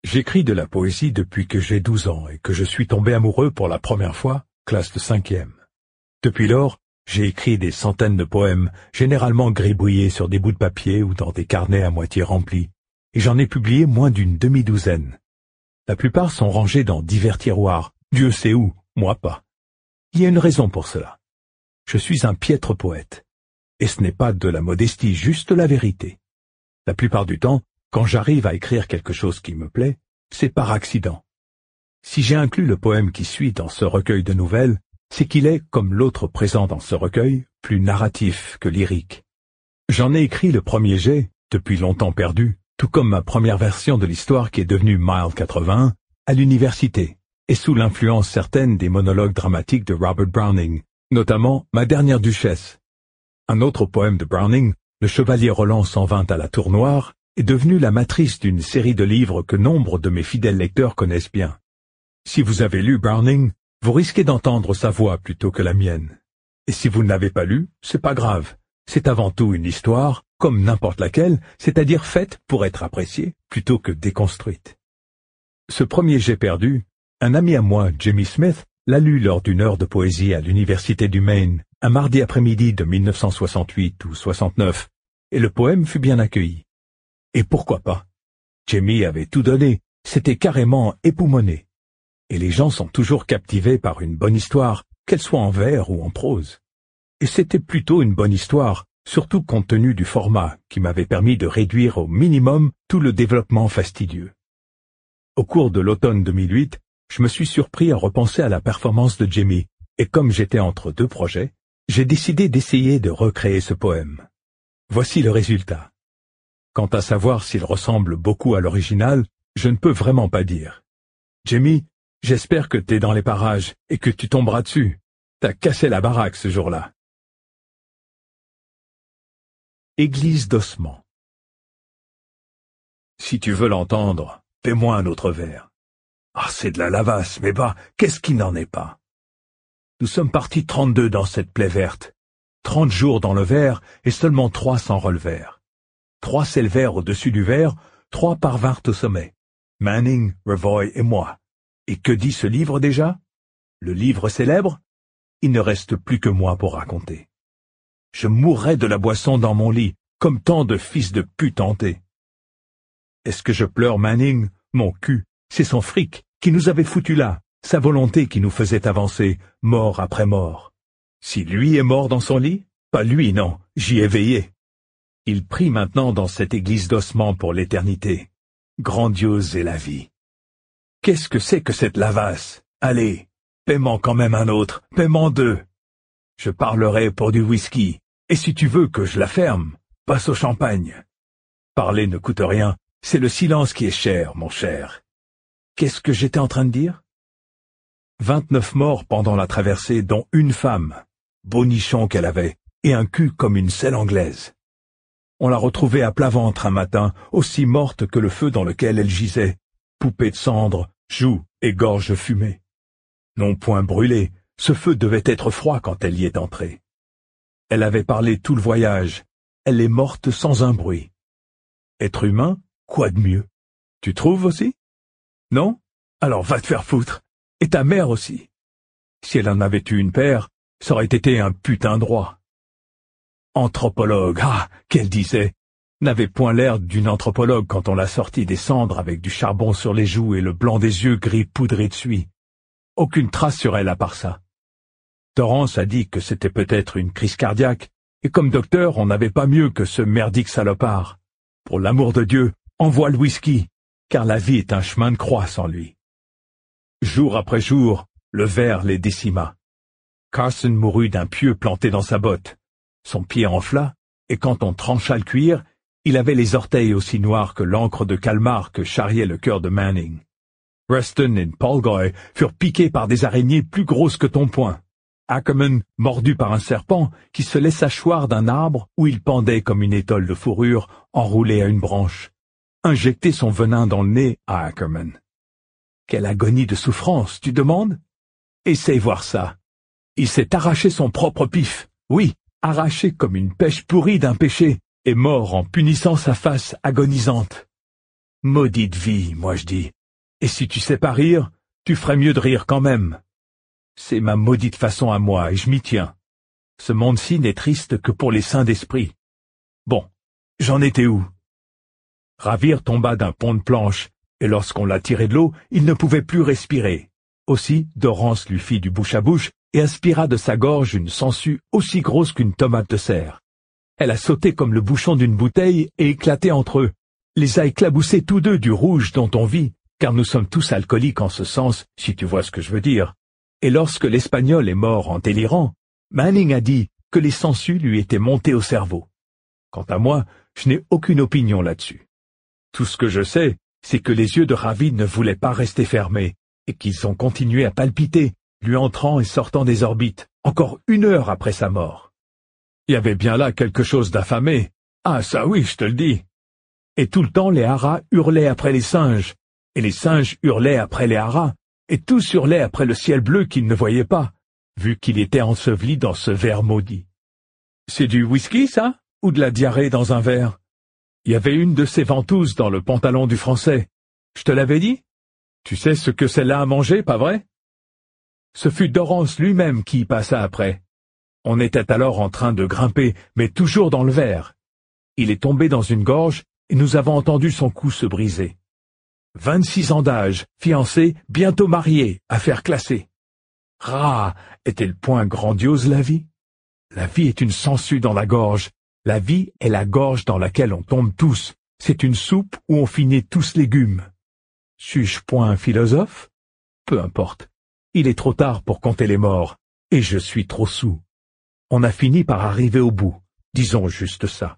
J'écris de la poésie depuis que j'ai 12 ans et que je suis tombé amoureux pour la première fois, classe de 5e. Depuis lors, j'ai écrit des centaines de poèmes, généralement gribouillés sur des bouts de papier ou dans des carnets à moitié remplis, et j'en ai publié moins d'une demi-douzaine. La plupart sont rangés dans divers tiroirs, Dieu sait où, moi pas. Il y a une raison pour cela. Je suis un piètre poète, et ce n'est pas de la modestie, juste la vérité. La plupart du temps, quand j'arrive à écrire quelque chose qui me plaît, c'est par accident. Si j'ai inclus le poème qui suit dans ce recueil de nouvelles, c'est qu'il est, comme l'autre présent dans ce recueil, plus narratif que lyrique. J'en ai écrit le premier jet, depuis longtemps perdu, tout comme ma première version de l'histoire qui est devenue Mile 81, à l'université, et sous l'influence certaine des monologues dramatiques de Robert Browning, notamment Ma dernière duchesse. Un autre poème de Browning, Le chevalier Roland s'en vint à la tour noire, est devenu la matrice d'une série de livres que nombre de mes fidèles lecteurs connaissent bien. Si vous avez lu Browning, vous risquez d'entendre sa voix plutôt que la mienne. Et si vous ne l'avez pas lu, c'est pas grave. C'est avant tout une histoire, comme n'importe laquelle, c'est-à-dire faite pour être appréciée plutôt que déconstruite. Ce premier jet perdu, un ami à moi, Jimmy Smith, l'a lu lors d'une heure de poésie à l'université du Maine, un mardi après-midi de 1968 ou 69, et le poème fut bien accueilli. Et pourquoi pas? Jimmy avait tout donné, c'était carrément époumoné. Et les gens sont toujours captivés par une bonne histoire, qu'elle soit en vers ou en prose. Et c'était plutôt une bonne histoire, surtout compte tenu du format, qui m'avait permis de réduire au minimum tout le développement fastidieux. Au cours de l'automne 2008, je me suis surpris à repenser à la performance de Jimmy, et comme j'étais entre deux projets, j'ai décidé d'essayer de recréer ce poème. Voici le résultat. Quant à savoir s'il ressemble beaucoup à l'original, je ne peux vraiment pas dire. Jimmy, j'espère que t'es dans les parages et que tu tomberas dessus. T'as cassé la baraque ce jour-là. Église d'ossement. Si tu veux l'entendre, fais-moi un autre verre. Ah, c'est de la lavasse, mais bah, qu'est-ce qui n'en est pas? Nous sommes partis 32 dans cette plaie verte. 30 jours dans le verre et seulement 3 s'en relevèrent. 3 s'élevèrent au-dessus du verre, 3 parvinrent au sommet. Manning, Revoy et moi. Et que dit ce livre déjà? Le livre célèbre? Il ne reste plus que moi pour raconter. Je mourrais de la boisson dans mon lit, comme tant de fils de pute hantés. Est-ce que je pleure Manning? Mon cul, c'est son fric qui nous avait foutus là, sa volonté qui nous faisait avancer, mort après mort. Si lui est mort dans son lit? Pas lui, non, j'y ai veillé. Il prie maintenant dans cette église d'ossement pour l'éternité. Grandiose est la vie. Qu'est-ce que c'est que cette lavasse? Allez, paie-m'en quand même un autre, paie-m'en 2. Je parlerai pour du whisky, et si tu veux que je la ferme, passe au champagne. Parler ne coûte rien, c'est le silence qui est cher, mon cher. Qu'est-ce que j'étais en train de dire? 29 morts pendant la traversée, dont une femme, bonichon qu'elle avait, et un cul comme une selle anglaise. On l'a retrouvée à plat ventre un matin, aussi morte que le feu dans lequel elle gisait, poupée de cendre, joues et gorge fumée. Non point brûlée, ce feu devait être froid quand elle y est entrée. Elle avait parlé tout le voyage, elle est morte sans un bruit. Être humain, quoi de mieux? Tu trouves aussi? Non? Alors va te faire foutre. Et ta mère aussi. Si elle en avait eu une paire, ça aurait été un putain droit. Anthropologue, ah, qu'elle disait, n'avait point l'air d'une anthropologue quand on l'a sortie des cendres avec du charbon sur les joues et le blanc des yeux gris poudré de suie. Aucune trace sur elle à part ça. Torrance a dit que c'était peut-être une crise cardiaque, et comme docteur, on n'avait pas mieux que ce merdique salopard. Pour l'amour de Dieu, envoie le whisky, car la vie est un chemin de croix sans lui. Jour après jour, le ver les décima. Carson mourut d'un pieu planté dans sa botte. Son pied enfla, et quand on trancha le cuir, il avait les orteils aussi noirs que l'encre de calmar que charriait le cœur de Manning. Reston et Polgoy furent piqués par des araignées plus grosses que ton poing. Ackerman, mordu par un serpent, qui se laissa choir d'un arbre où il pendait comme une étole de fourrure enroulée à une branche. Injecter son venin dans le nez à Ackerman. Quelle agonie de souffrance, tu demandes? Essaye voir ça. Il s'est arraché son propre pif, oui, arraché comme une pêche pourrie d'un péché, et mort en punissant sa face agonisante. Maudite vie, moi je dis, Et si tu sais pas rire, tu ferais mieux de rire quand même. C'est ma maudite façon à moi, et je m'y tiens. Ce monde-ci n'est triste que pour les saints d'esprit. Bon, j'en étais où? Ravir tomba d'un pont de planche, et lorsqu'on l'a tiré de l'eau, il ne pouvait plus respirer. Aussi, Dorrance lui fit du bouche à bouche et aspira de sa gorge une sangsue aussi grosse qu'une tomate de serre. Elle a sauté comme le bouchon d'une bouteille et éclaté entre eux, les a éclaboussés tous deux du rouge dont on vit, car nous sommes tous alcooliques en ce sens, si tu vois ce que je veux dire. Et lorsque l'Espagnol est mort en délirant, Manning a dit que les sangsues lui étaient montées au cerveau. Quant à moi, je n'ai aucune opinion là-dessus. Tout ce que je sais, c'est que les yeux de Ravi ne voulaient pas rester fermés, et qu'ils ont continué à palpiter, lui entrant et sortant des orbites, encore 1 heure après sa mort. Il y avait bien là quelque chose d'affamé. Ah, ça oui, je te le dis. Et tout le temps les haras hurlaient après les singes, et les singes hurlaient après les haras, et tous hurlaient après le ciel bleu qu'ils ne voyaient pas, vu qu'il était enseveli dans ce verre maudit. C'est du whisky, ça? Ou de la diarrhée dans un verre? Il y avait une de ces ventouses dans le pantalon du Français. Je te l'avais dit? Tu sais ce que celle-là a mangé, pas vrai? Ce fut Dorrance lui-même qui y passa après. On était alors en train de grimper, mais toujours dans le verre. Il est tombé dans une gorge, et nous avons entendu son cou se briser. 26 ans d'âge, fiancé, bientôt marié, affaire classée. Ah, était-elle point grandiose la vie? La vie est une sangsue dans la gorge. La vie est la gorge dans laquelle on tombe tous. C'est une soupe où on finit tous légumes. Suis-je point un philosophe? Peu importe. Il est trop tard pour compter les morts, et je suis trop saoul. On a fini par arriver au bout, disons juste ça.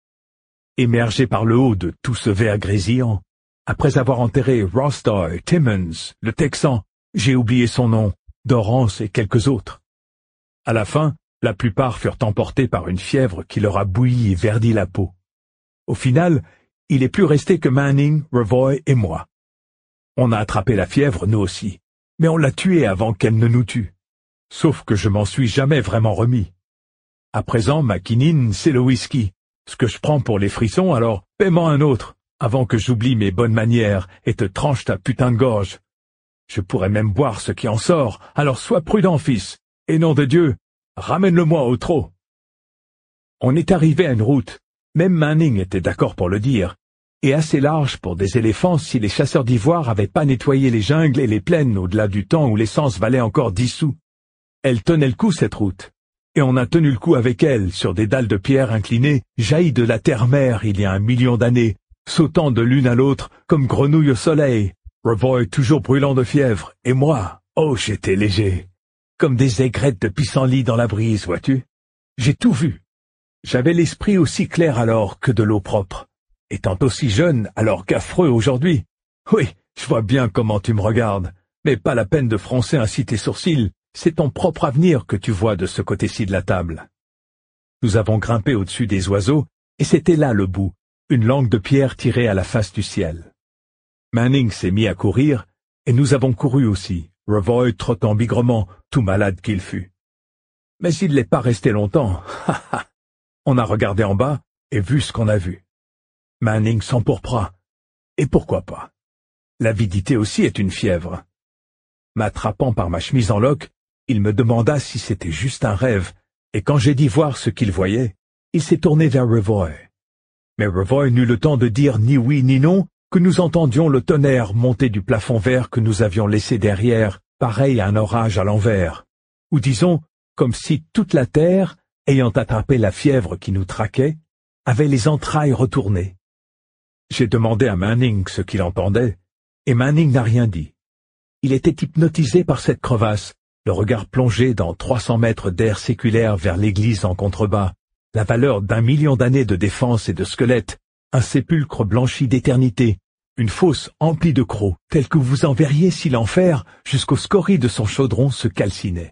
Émergé par le haut de tout ce verre grésillant, après avoir enterré Rostoy, Timmons, le Texan, j'ai oublié son nom, Dorrance et quelques autres. À la fin, la plupart furent emportés par une fièvre qui leur a bouilli et verdi la peau. Au final, il n'est plus resté que Manning, Revoy et moi. On a attrapé la fièvre, nous aussi, mais on l'a tuée avant qu'elle ne nous tue. Sauf que je m'en suis jamais vraiment remis. À présent, ma quinine, c'est le whisky. Ce que je prends pour les frissons, alors paie-moi un autre, avant que j'oublie mes bonnes manières et te tranche ta putain de gorge. Je pourrais même boire ce qui en sort, alors sois prudent, fils, et nom de Dieu, ramène-le-moi au trot. On est arrivé à une route, même Manning était d'accord pour le dire, et assez large pour des éléphants si les chasseurs d'ivoire avaient pas nettoyé les jungles et les plaines au-delà du temps où l'essence valait encore 10 sous. Elle tenait le coup, cette route, et on a tenu le coup avec elle sur des dalles de pierre inclinées jaillies de la terre-mer il y a 1 million d'années, sautant de l'une à l'autre comme grenouilles au soleil, Revoy toujours brûlant de fièvre, et moi, oh j'étais léger, comme des aigrettes de pissenlit dans la brise, vois-tu. J'ai tout vu. J'avais l'esprit aussi clair alors que de l'eau propre, étant aussi jeune alors qu'affreux aujourd'hui. Oui, je vois bien comment tu me regardes, mais pas la peine de froncer ainsi tes sourcils, c'est ton propre avenir que tu vois de ce côté-ci de la table. Nous avons grimpé au-dessus des oiseaux, et c'était là le bout, une langue de pierre tirée à la face du ciel. Manning s'est mis à courir, et nous avons couru aussi, Revoy trottant bigrement, tout malade qu'il fût. Mais il n'est pas resté longtemps, On a regardé en bas, et vu ce qu'on a vu. Manning s'empourpra, et pourquoi pas. L'avidité aussi est une fièvre. M'attrapant par ma chemise en loques, il me demanda si c'était juste un rêve, et quand j'ai dit voir ce qu'il voyait, il s'est tourné vers Revoy. Mais Revoy n'eut le temps de dire ni oui ni non, que nous entendions le tonnerre monter du plafond vert que nous avions laissé derrière, pareil à un orage à l'envers, ou disons, comme si toute la terre, ayant attrapé la fièvre qui nous traquait, avait les entrailles retournées. J'ai demandé à Manning ce qu'il entendait, et Manning n'a rien dit. Il était hypnotisé par cette crevasse, le regard plongé dans 300 mètres d'air séculaire vers l'église en contrebas, la valeur d'1 million d'années de défense et de squelettes, un sépulcre blanchi d'éternité, une fosse emplie de crocs, telle que vous en verriez si l'enfer, jusqu'aux scories de son chaudron, se calcinait.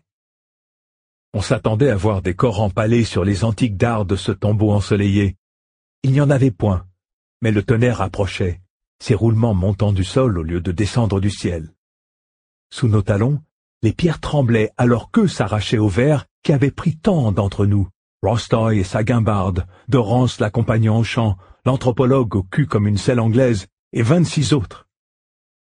On s'attendait à voir des corps empalés sur les antiques dards de ce tombeau ensoleillé. Il n'y en avait point, mais le tonnerre approchait, ses roulements montant du sol au lieu de descendre du ciel. Sous nos talons, les pierres tremblaient alors qu'eux s'arrachaient au verre qui avait pris tant d'entre nous, Rostoy et sa guimbarde, Dorrance l'accompagnant au chant, l'anthropologue au cul comme une selle anglaise, et 26 autres.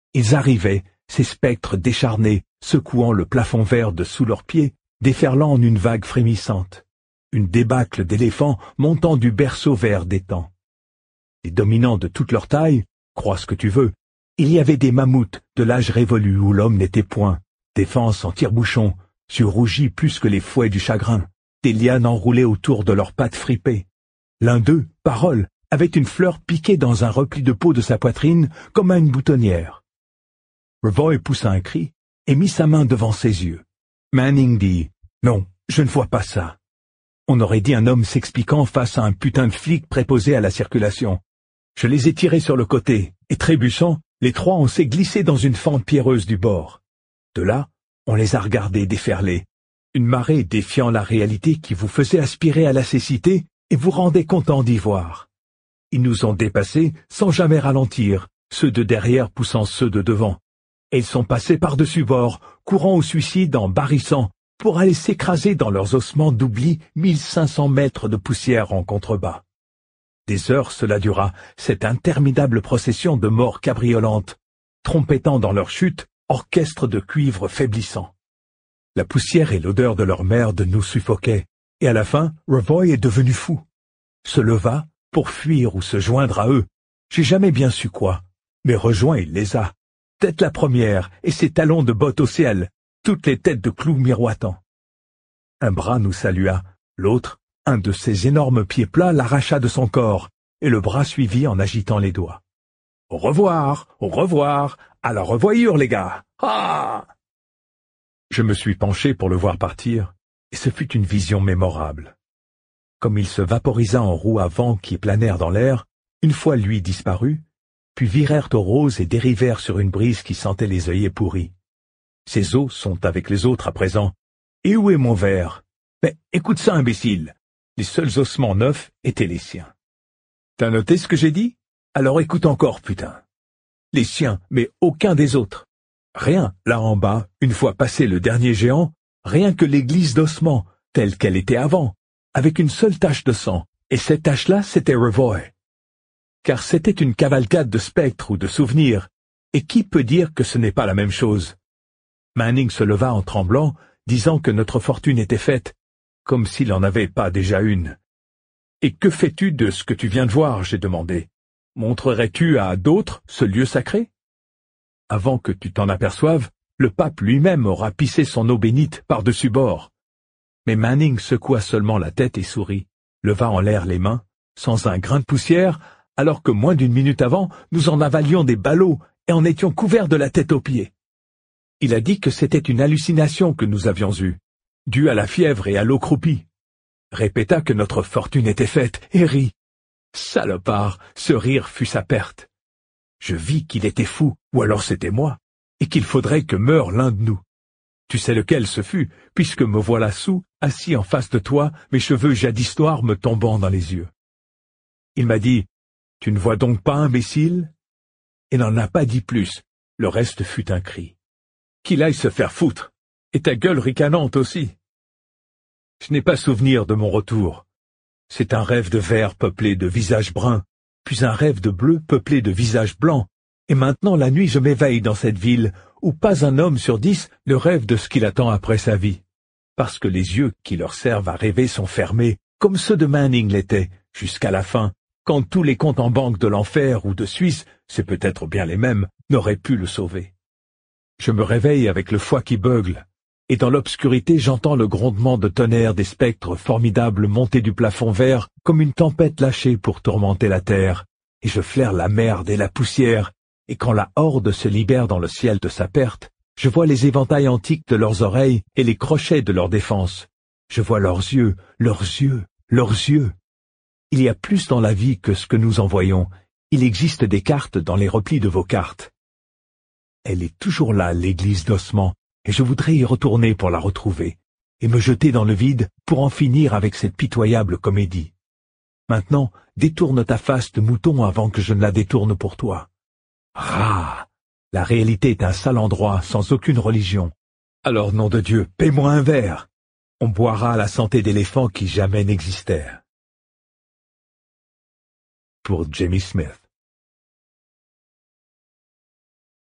Ils arrivaient, ces spectres décharnés, secouant le plafond vert de sous leurs pieds, déferlant en une vague frémissante. Une débâcle d'éléphants montant du berceau vert d'étang. Les dominants de toute leur taille, crois ce que tu veux, il y avait des mammouths de l'âge révolu où l'homme n'était point, des fanses en tire-bouchon, yeux rougis plus que les fouets du chagrin, des lianes enroulées autour de leurs pattes fripées. L'un d'eux, Parole, avait une fleur piquée dans un repli de peau de sa poitrine comme à une boutonnière. Revoy poussa un cri et mit sa main devant ses yeux. Manning dit « Non, je ne vois pas ça. » On aurait dit un homme s'expliquant face à un putain de flic préposé à la circulation. Je les ai tirés sur le côté, et trébuchant, les trois on s'est glissés dans une fente pierreuse du bord. De là, on les a regardés déferler. Une marée défiant la réalité qui vous faisait aspirer à la cécité et vous rendait content d'y voir. Ils nous ont dépassés sans jamais ralentir, ceux de derrière poussant ceux de devant. Et ils sont passés par-dessus bord, courant au suicide en barrissant, pour aller s'écraser dans leurs ossements d'oubli 1500 mètres de poussière en contrebas. Des heures cela dura, cette interminable procession de morts cabriolantes, trompettant dans leur chute, orchestre de cuivre faiblissant. La poussière et l'odeur de leur merde nous suffoquaient, et à la fin, Revoy est devenu fou. Se leva, pour fuir ou se joindre à eux. J'ai jamais bien su quoi, mais rejoint il les a. Tête la première, et ses talons de bottes au ciel, toutes les têtes de clous miroitant. Un bras nous salua, l'autre, un de ses énormes pieds plats l'arracha de son corps, et le bras suivit en agitant les doigts. Au revoir, à la revoyure les gars. Ah! Je me suis penché pour le voir partir, et ce fut une vision mémorable. Comme il se vaporisa en roues à vent qui planèrent dans l'air, une fois lui disparu, puis virèrent aux roses et dérivèrent sur une brise qui sentait les œillets pourris. Ces os sont avec les autres à présent. Et où est mon verre? Mais écoute ça, imbécile. Les seuls ossements neufs étaient les siens. T'as noté ce que j'ai dit? Alors écoute encore, putain. Les siens, mais aucun des autres. Rien, là en bas, une fois passé le dernier géant, rien que l'église d'ossements, telle qu'elle était avant, avec une seule tache de sang, et cette tache-là, c'était Revoy. Car c'était une cavalcade de spectres ou de souvenirs, et qui peut dire que ce n'est pas la même chose? Manning se leva en tremblant, disant que notre fortune était faite, comme s'il n'en avait pas déjà une. « Et que fais-tu de ce que tu viens de voir ?» j'ai demandé. « Montrerais-tu à d'autres ce lieu sacré ?» Avant que tu t'en aperçoives, le pape lui-même aura pissé son eau bénite par-dessus bord. Mais Manning secoua seulement la tête et sourit, leva en l'air les mains, sans un grain de poussière, alors que moins d'une minute avant, nous en avalions des ballots et en étions couverts de la tête aux pieds. Il a dit que c'était une hallucination que nous avions eue, due à la fièvre et à l'eau croupie. Répéta que notre fortune était faite et rit. Salopard, ce rire fut sa perte. Je vis qu'il était fou, ou alors c'était moi, et qu'il faudrait que meure l'un de nous. Tu sais lequel ce fut, puisque me voilà soûl, assis en face de toi, mes cheveux jadis noirs me tombant dans les yeux. Il m'a dit, « Tu ne vois donc pas, imbécile ?» Et n'en a pas dit plus, le reste fut un cri. Qu'il aille se faire foutre, et ta gueule ricanante aussi. Je n'ai pas souvenir de mon retour. C'est un rêve de vert peuplé de visages bruns, puis un rêve de bleu peuplé de visages blancs, et maintenant la nuit je m'éveille dans cette ville, où pas un homme sur 10 ne rêve de ce qu'il attend après sa vie, parce que les yeux qui leur servent à rêver sont fermés, comme ceux de Manning l'étaient, jusqu'à la fin, quand tous les comptes en banque de l'enfer ou de Suisse, c'est peut-être bien les mêmes, n'auraient pu le sauver. Je me réveille avec le foie qui beugle, et dans l'obscurité j'entends le grondement de tonnerre des spectres formidables monter du plafond vert comme une tempête lâchée pour tourmenter la terre, et je flaire la merde et la poussière, et quand la horde se libère dans le ciel de sa perte, je vois les éventails antiques de leurs oreilles et les crochets de leur défense. Je vois leurs yeux, leurs yeux, leurs yeux. Il y a plus dans la vie que ce que nous en voyons. Il existe des cartes dans les replis de vos cartes. Elle est toujours là, l'église d'ossements, et je voudrais y retourner pour la retrouver, et me jeter dans le vide pour en finir avec cette pitoyable comédie. Maintenant, détourne ta face de mouton avant que je ne la détourne pour toi. Ah! La réalité est un sale endroit sans aucune religion. Alors, nom de Dieu, paie-moi un verre. On boira à la santé d'éléphants qui jamais n'existèrent. Pour Jamie Smith.